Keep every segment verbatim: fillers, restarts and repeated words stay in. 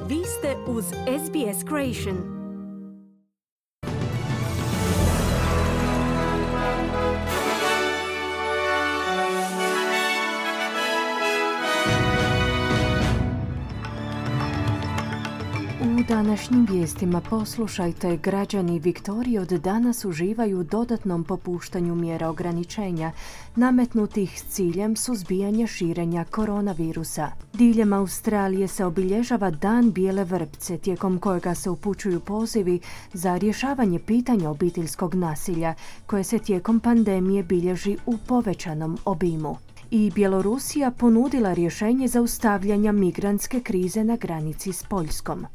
Vi ste uz S B S Creation. U današnjim vijestima poslušajte, građani Viktorije od danas uživaju u dodatnom popuštanju mjera ograničenja, nametnutih s ciljem suzbijanja širenja koronavirusa. Diljem Australije se obilježava Dan bijele vrpce, tijekom kojega se upućuju pozivi za rješavanje pitanja obiteljskog nasilja, koje se tijekom pandemije bilježi u povećanom obimu. I Bjelorusija ponudila rješenje zaustavljanja migrantske krize na granici s Poljskom.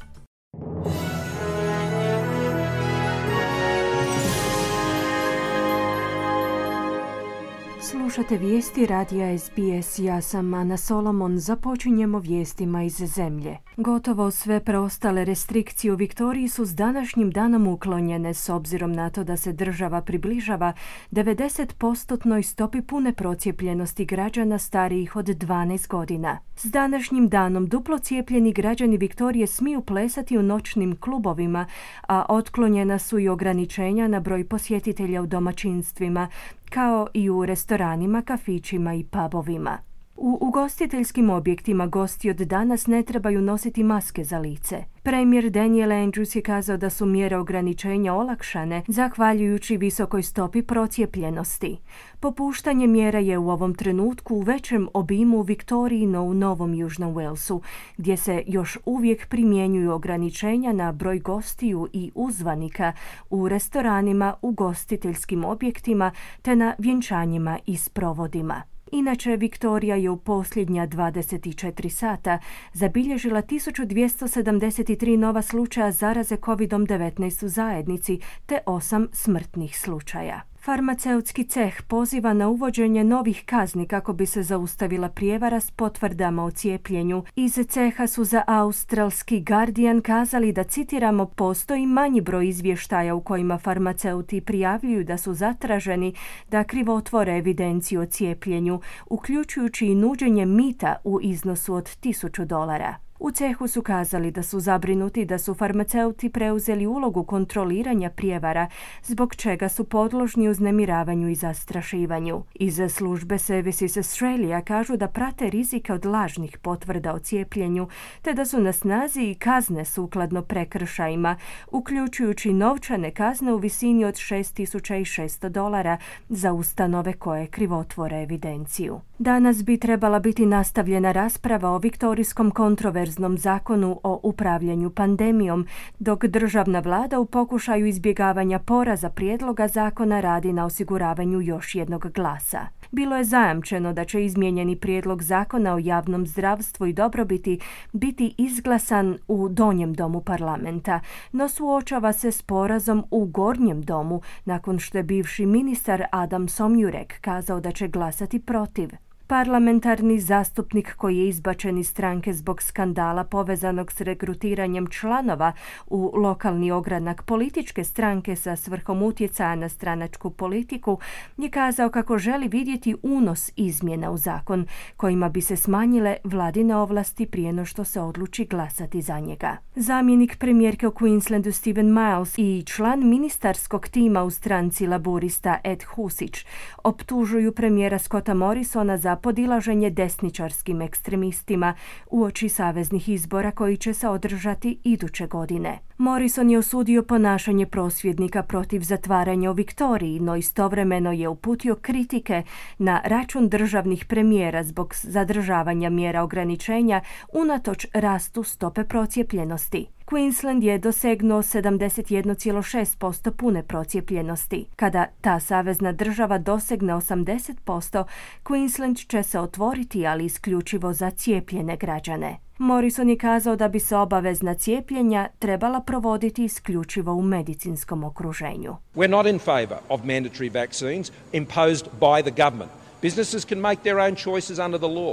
Slušate vijesti radija S B S, ja sam Ana Solomon, započinjemo vijestima iz zemlje. Gotovo sve preostale restrikcije u Viktoriji su s današnjim danom uklonjene s obzirom na to da se država približava devedeset postotnoj stopi pune procijepljenosti građana starijih od dvanaest godina. S današnjim danom duplo cijepljeni građani Viktorije smiju plesati u noćnim klubovima, a otklonjena su i ograničenja na broj posjetitelja u domaćinstvima, kao i u restoranima, kafićima i pubovima. U ugostiteljskim objektima gosti od danas ne trebaju nositi maske za lice. Premijer Daniel Andrews je kazao da su mjere ograničenja olakšane zahvaljujući visokoj stopi procijepljenosti. Popuštanje mjera je u ovom trenutku u većem obimu u Viktoriji, no u Novom Južnom Walesu, gdje se još uvijek primjenjuju ograničenja na broj gostiju i uzvanika u restoranima, ugostiteljskim objektima te na vjenčanjima i sprovodima. Inače, Viktorija je u posljednja dvadeset četiri sata zabilježila tisuću dvjesto sedamdeset tri nova slučaja zaraze kovid devetnaest u zajednici te osam smrtnih slučaja. Farmaceutski ceh poziva na uvođenje novih kazni kako bi se zaustavila prijevara s potvrdama o cijepljenju. Iz ceha su za australski Guardian kazali da, citiramo, postoji manji broj izvještaja u kojima farmaceuti prijavljuju da su zatraženi da krivotvore evidenciju o cijepljenju, uključujući i nuđenje mita u iznosu od tisuću dolara. U cehu su kazali da su zabrinuti da su farmaceuti preuzeli ulogu kontroliranja prijevara, zbog čega su podložni uznemiravanju i zastrašivanju. Iz službe Services Australia kažu da prate rizike od lažnih potvrda o cijepljenju, te da su na snazi i kazne sukladno prekršajima, uključujući novčane kazne u visini od šest tisuća šesto dolara za ustanove koje krivotvore evidenciju. Danas bi trebala biti nastavljena rasprava o viktorijskom kontroverznom zakonu o upravljanju pandemijom, dok državna vlada u pokušaju izbjegavanja poraza prijedloga zakona radi na osiguravanju još jednog glasa. Bilo je zajamčeno da će izmijenjeni prijedlog zakona o javnom zdravstvu i dobrobiti biti izglasan u donjem domu parlamenta, no suočava se s porazom u gornjem domu nakon što je bivši ministar Adam Somjurek kazao da će glasati protiv. Parlamentarni zastupnik koji je izbačen iz stranke zbog skandala povezanog s regrutiranjem članova u lokalni ogranak političke stranke sa svrhom utjecaja na stranačku politiku je kazao kako želi vidjeti unos izmjena u zakon kojima bi se smanjile vladine ovlasti prije no što se odluči glasati za njega. Zamjenik premijerke u Queenslandu Stephen Miles i član ministarskog tima u stranci laburista Ed Husić optužuju premijera Scotta Morrisona za podilaženje desničarskim ekstremistima uoči saveznih izbora koji će se održati iduće godine. Morrison je osudio ponašanje prosvjednika protiv zatvaranja u Viktoriji, no istovremeno je uputio kritike na račun državnih premijera zbog zadržavanja mjera ograničenja unatoč rastu stope procijepljenosti. Queensland je dosegnuo sedamdeset jedan zarez šest posto pune procijepljenosti. Kada ta savezna država dosegne osamdeset posto, Queensland će se otvoriti, ali isključivo za cijepljene građane. Morrison je kazao da bi se obavezna cijepljenja trebala provoditi isključivo u medicinskom okruženju. We're not in favour of mandatory vaccines imposed by the government. Businesses can make their own choices under the law.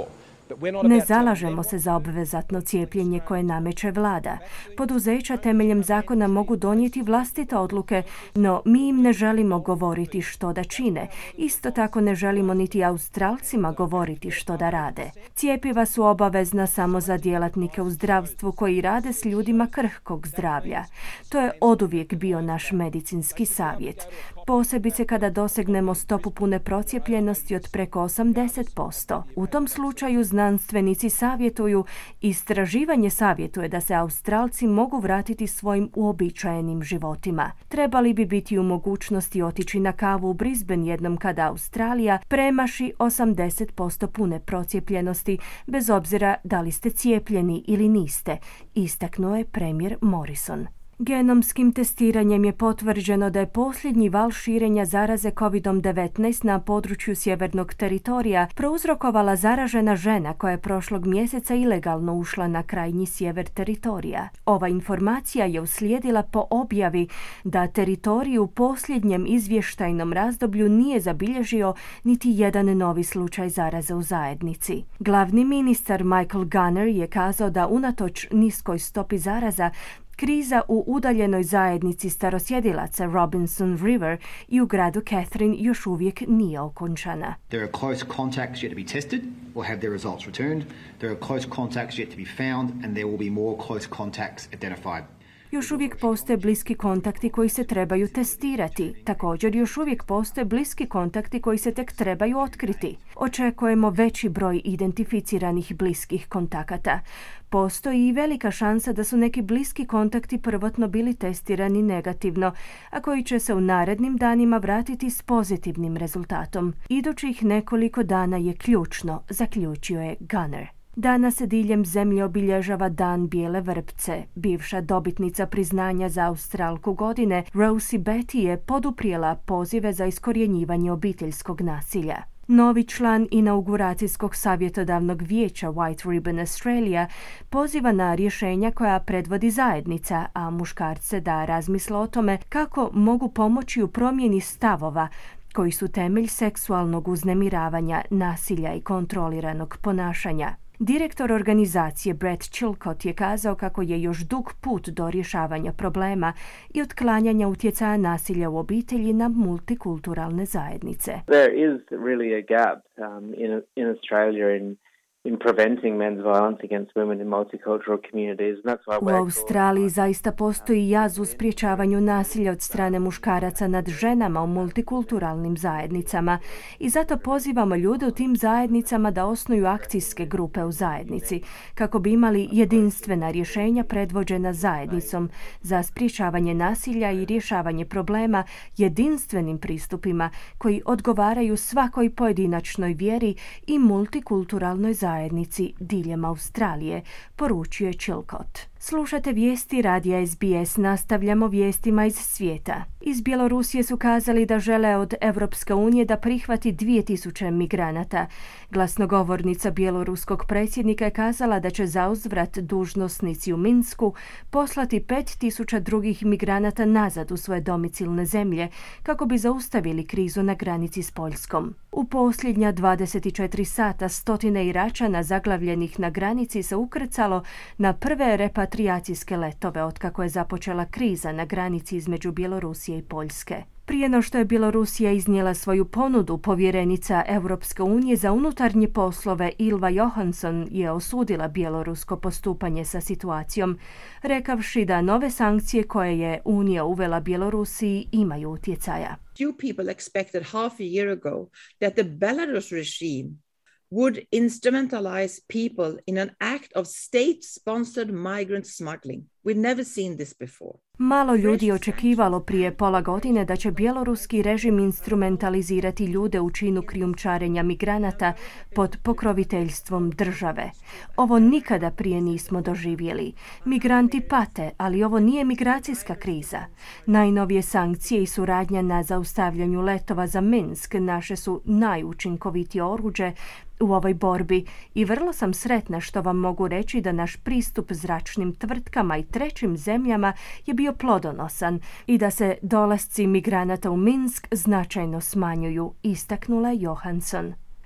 Ne zalažemo se za obvezatno cijepljenje koje nameće vlada. Poduzeća temeljem zakona mogu donijeti vlastite odluke, no mi im ne želimo govoriti što da čine. Isto tako ne želimo niti Australcima govoriti što da rade. Cjepiva su obavezna samo za djelatnike u zdravstvu koji rade s ljudima krhkog zdravlja. To je oduvijek bio naš medicinski savjet. Posebice kada dosegnemo stopu pune procijepljenosti od preko osamdeset posto. U tom slučaju znanstvenici savjetuju, istraživanje savjetuje da se Australci mogu vratiti svojim uobičajenim životima. Trebali bi biti u mogućnosti otići na kavu u Brisbane jednom kada Australija premaši osamdeset posto pune procijepljenosti, bez obzira da li ste cijepljeni ili niste, istaknuo je premijer Morrison. Genomskim testiranjem je potvrđeno da je posljednji val širenja zaraze kovid devetnaest na području sjevernog teritorija prouzrokovala zaražena žena koja je prošlog mjeseca ilegalno ušla na krajnji sjever teritorija. Ova informacija je uslijedila po objavi da teritorij u posljednjem izvještajnom razdoblju nije zabilježio niti jedan novi slučaj zaraze u zajednici. Glavni ministar Michael Gunner je kazao da unatoč niskoj stopi zaraza kriza u udaljenoj zajednici starosjedilaca Robinson River i u gradu Catherine još uvijek nije okončana. There are close contacts yet to be tested or have their results returned. There are close contacts yet to be found and there will be more close contacts identified. Još uvijek postoje bliski kontakti koji se trebaju testirati. Također još uvijek postoje bliski kontakti koji se tek trebaju otkriti. Očekujemo veći broj identificiranih bliskih kontakata. Postoji i velika šansa da su neki bliski kontakti prvotno bili testirani negativno, a koji će se u narednim danima vratiti s pozitivnim rezultatom. Idućih nekoliko dana je ključno, zaključio je Gunner. Danas se diljem zemlje obilježava Dan bijele vrpce. Bivša dobitnica priznanja za Australku godine, Rosie Betty, je poduprijela pozive za iskorjenjivanje obiteljskog nasilja. Novi član inauguracijskog savjetodavnog vijeća White Ribbon Australia poziva na rješenja koja predvodi zajednica, a muškarce da razmisle o tome kako mogu pomoći u promjeni stavova koji su temelj seksualnog uznemiravanja, nasilja i kontroliranog ponašanja. Direktor organizacije Brett Chilcott je kazao kako je još dug put do rješavanja problema i otklanjanja utjecaja nasilja u obitelji na multikulturalne zajednice. There is really a gap um, in, in Australia in in preventing men's violence against women in multicultural communities. And that's why u Australiji zaista postoji jaz u sprječavanju nasilja od strane muškaraca nad ženama u multikulturalnim zajednicama i zato pozivamo ljude u tim zajednicama da osnuju akcijske grupe u zajednici kako bi imali jedinstvena rješenja predvođena zajednicom za sprječavanje nasilja i rješavanje problema jedinstvenim pristupima koji odgovaraju svakoj pojedinačnoj vjeri i multikulturalnoj zajednici zajednici diljem Australije, poručuje Chilcott. Slušate vijesti radija S B S, nastavljamo vijestima iz svijeta. Iz Bjelorusije su kazali da žele od Evropske unije da prihvati dvije tisuće migranata. Glasnogovornica bjeloruskog predsjednika je kazala da će zauzvrat dužnosnici u Minsku poslati pet tisuća drugih migranata nazad u svoje domicilne zemlje kako bi zaustavili krizu na granici s Poljskom. U posljednja dvadeset četiri sata stotine Iračana zaglavljenih na granici se ukrcalo na prve repatrijacijske letove otkako je započela kriza na granici između Bjelorusije i Poljske. Prije no što je Bjelorusija iznijela svoju ponudu, povjerenica Europske unije za unutarnje poslove Ylva Johansson je osudila bjelorusko postupanje sa situacijom, rekavši da nove sankcije koje je Unija uvela Bjelorusiji imaju utjecaja. Few people expected half a year ago that the Belarus regime would instrumentalize people in an act of state-sponsored migrant smuggling. We've never seen this before. Malo ljudi očekivalo prije pola godine da će bjeloruski režim instrumentalizirati ljude u činu krijumčarenja migranata pod pokroviteljstvom države. Ovo nikada prije nismo doživjeli. Migranti pate, ali ovo nije migracijska kriza. Najnovije sankcije i suradnja na zaustavljanju letova za Minsk naše su najučinkovitije oruđe u ovoj borbi i vrlo sam sretna što vam mogu reći da naš pristup zračnim tvrtkama i trećim zemljama je bio plodonosan i da se dolasci migranata u Minsk značajno smanjuju, istaknula Johansson.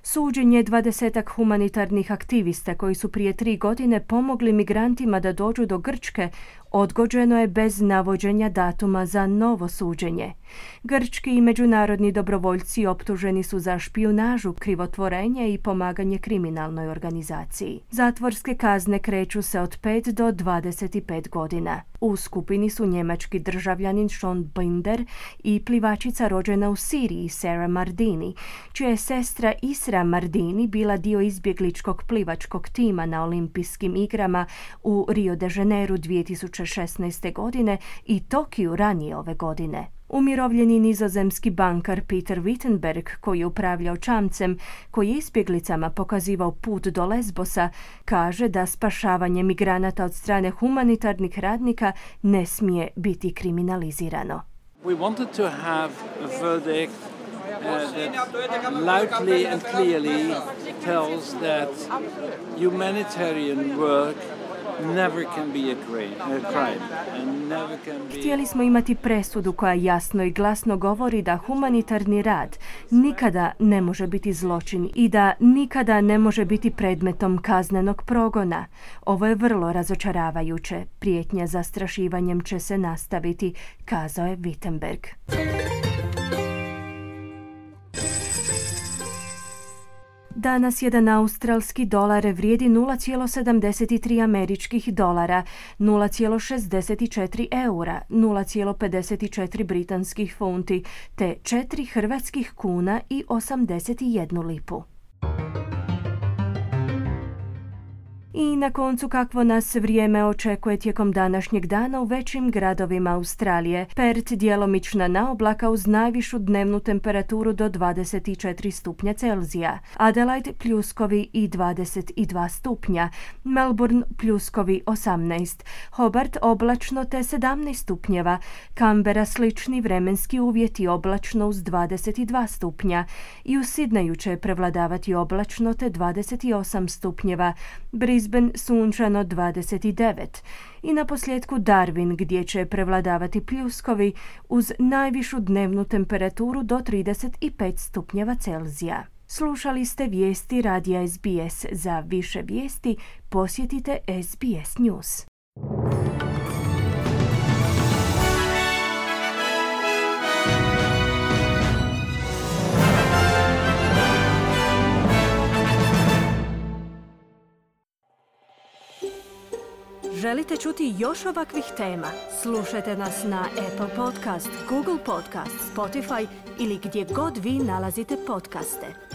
Suđenje dvadesetak humanitarnih aktivista koji su prije tri godine pomogli migrantima da dođu do Grčke odgođeno je bez navođenja datuma za novo suđenje. Grčki i međunarodni dobrovoljci optuženi su za špijunažu, krivotvorenje i pomaganje kriminalnoj organizaciji. Zatvorske kazne kreću se od pet do dvadeset pet godina. U skupini su njemački državljanin Sean Binder i plivačica rođena u Siriji Sarah Mardini, čija je sestra Isra Mardini bila dio izbjegličkog plivačkog tima na olimpijskim igrama u Rio de Janeiru dvije tisuće šesnaeste. godine i Tokiju ranije ove godine. Umirovljeni nizozemski bankar Peter Wittenberg, koji je upravljao čamcem koji je izbjeglicama pokazivao put do Lesbosa, kaže da spašavanje migranata od strane humanitarnih radnika ne smije biti kriminalizirano. We wanted to have a verdict uh, that loudly and clearly tells that humanitarian work never can be a crime and never can be... Htjeli smo imati presudu koja jasno i glasno govori da humanitarni rad nikada ne može biti zločin i da nikada ne može biti predmetom kaznenog progona. Ovo je vrlo razočaravajuće. Prijetnja zastrašivanjem će se nastaviti, kazao je Wittenberg. Danas jedan australski dolar vrijedi nula zarez sedamdeset tri američkih dolara, nula zarez šezdeset četiri eura, nula zarez pedeset četiri britanskih funti te četiri hrvatskih kuna i osamdeset jednu lipu. I na koncu kakvo nas vrijeme očekuje tijekom današnjeg dana u većim gradovima Australije. Perth djelomična naoblaka uz najvišu dnevnu temperaturu do dvadeset četiri stupnja Celzija. Adelaide pljuskovi i dvadeset dva stupnja. Melbourne pljuskovi osamnaest. Hobart oblačno te sedamnaest stupnjeva. Canberra slični vremenski uvjeti oblačno uz dvadeset dva stupnja. I u Sidneju će prevladavati oblačno te dvadeset osam stupnjeva. Brisbane sunčano dvadeset devet. I na posljedku Darwin gdje će prevladavati pljuskovi uz najvišu dnevnu temperaturu do trideset pet stupnjeva Celzija. Slušali ste vijesti radija S B S. Za više vijesti posjetite S B S News. Želite čuti još ovakvih tema? Slušajte nas na Apple Podcast, Google Podcast, Spotify ili gdje god vi nalazite podcaste.